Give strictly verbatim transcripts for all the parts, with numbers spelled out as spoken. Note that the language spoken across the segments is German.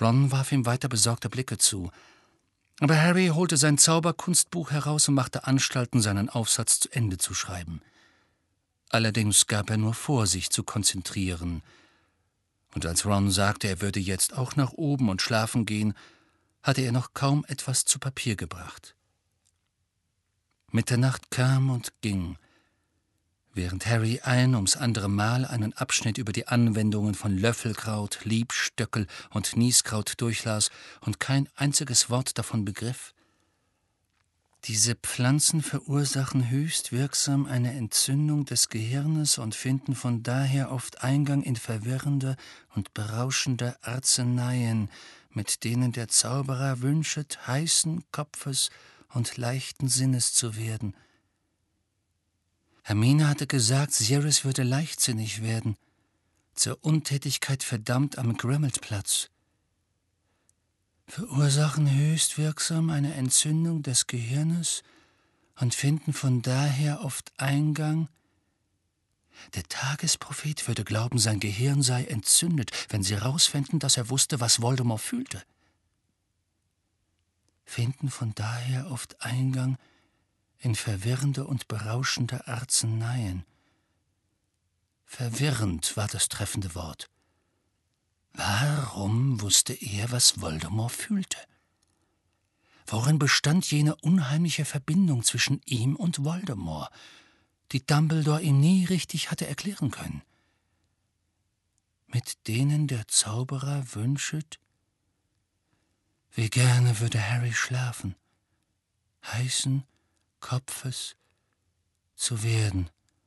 Ron warf ihm weiter besorgte Blicke zu. Aber Harry holte sein Zauberkunstbuch heraus und machte Anstalten, seinen Aufsatz zu Ende zu schreiben. Allerdings gab er nur vor, sich zu konzentrieren. Und als Ron sagte, er würde jetzt auch nach oben und schlafen gehen, hatte er noch kaum etwas zu Papier gebracht. Mitternacht kam und ging, während Harry ein ums andere Mal einen Abschnitt über die Anwendungen von Löffelkraut, Liebstöckel und Nieskraut durchlas und kein einziges Wort davon begriff. Diese Pflanzen verursachen höchst wirksam eine Entzündung des Gehirnes und finden von daher oft Eingang in verwirrende und berauschende Arzneien, mit denen der Zauberer wünschet, heißen Kopfes und leichten Sinnes zu werden. Hermine hatte gesagt, Sirius würde leichtsinnig werden, zur Untätigkeit verdammt am Grimmauld-Platz. Verursachen höchst wirksam eine Entzündung des Gehirnes und finden von daher oft Eingang. Der Tagesprophet würde glauben, sein Gehirn sei entzündet, wenn sie herausfänden, dass er wusste, was Voldemort fühlte. Finden von daher oft Eingang in verwirrende und berauschende Arzneien. Verwirrend war das treffende Wort. Warum wusste er, was Voldemort fühlte? Worin bestand jene unheimliche Verbindung zwischen ihm und Voldemort, die Dumbledore ihm nie richtig hatte erklären können? Mit denen der Zauberer wünschet? Wie gerne würde Harry schlafen, heißen Kopfes zu werden.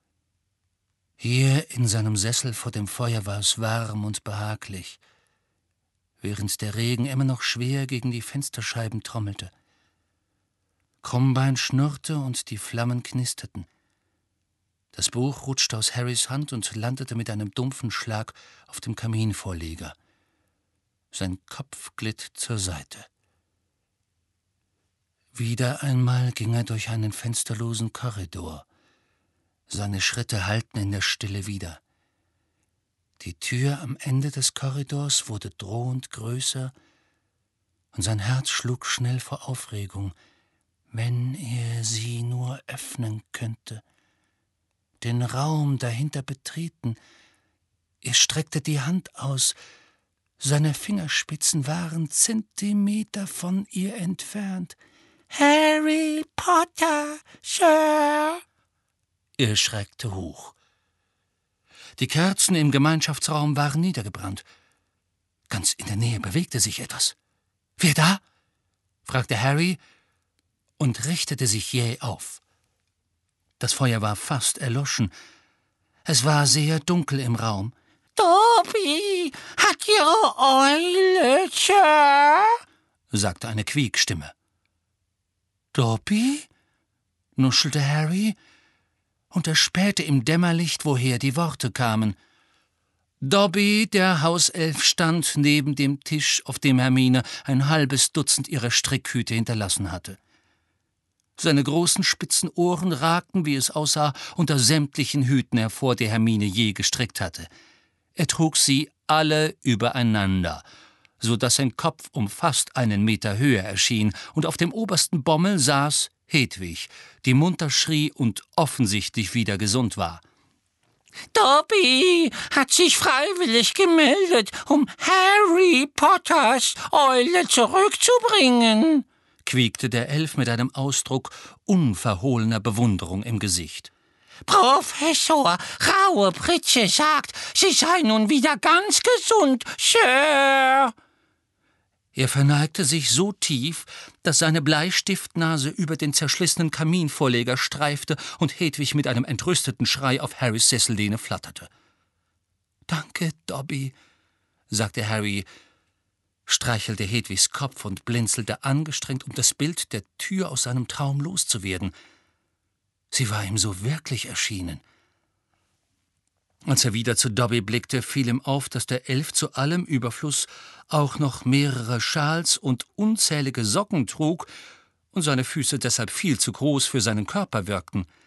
Hier in seinem Sessel vor dem Feuer war es warm und behaglich, während der Regen immer noch schwer gegen die Fensterscheiben trommelte. Krummbein schnurrte und die Flammen knisterten. Das Buch rutschte aus Harrys Hand und landete mit einem dumpfen Schlag auf dem Kaminvorleger. Sein Kopf glitt zur Seite. Wieder einmal ging er durch einen fensterlosen Korridor. Seine Schritte hallten in der Stille wider. Die Tür am Ende des Korridors wurde drohend größer, und sein Herz schlug schnell vor Aufregung, wenn er sie nur öffnen könnte, den Raum dahinter betreten. Er streckte die Hand aus, seine Fingerspitzen waren Zentimeter von ihr entfernt. »Harry Potter, Sir!« Er schreckte hoch. Die Kerzen im Gemeinschaftsraum waren niedergebrannt. Ganz in der Nähe bewegte sich etwas. »Wer da?« fragte Harry und richtete sich jäh auf. Das Feuer war fast erloschen. Es war sehr dunkel im Raum. »Dobby, hat Ihre Eule, Sir?« sagte eine Quiekstimme. »Dobby?« nuschelte Harry und erspähte im Dämmerlicht, woher die Worte kamen. Dobby, der Hauself, stand neben dem Tisch, auf dem Hermine ein halbes Dutzend ihrer Strickhüte hinterlassen hatte. Seine großen spitzen Ohren ragten, wie es aussah, unter sämtlichen Hüten hervor, die Hermine je gestrickt hatte. Er trug sie alle übereinander, so dass sein Kopf um fast einen Meter höher erschien, und auf dem obersten Bommel saß Hedwig, die munter schrie und offensichtlich wieder gesund war. »Dobby hat sich freiwillig gemeldet, um Harry Potters Eule zurückzubringen«, quiekte der Elf mit einem Ausdruck unverhohlener Bewunderung im Gesicht. »Professor Rauhe-Pritsche sagt, sie sei nun wieder ganz gesund, Sir.« Er verneigte sich so tief, dass seine Bleistiftnase über den zerschlissenen Kaminvorleger streifte und Hedwig mit einem entrüsteten Schrei auf Harrys Sessellehne flatterte. »Danke, Dobby«, sagte Harry, streichelte Hedwigs Kopf und blinzelte angestrengt, um das Bild der Tür aus seinem Traum loszuwerden. Sie war ihm so wirklich erschienen. Als er wieder zu Dobby blickte, fiel ihm auf, dass der Elf zu allem Überfluss auch noch mehrere Schals und unzählige Socken trug und seine Füße deshalb viel zu groß für seinen Körper wirkten.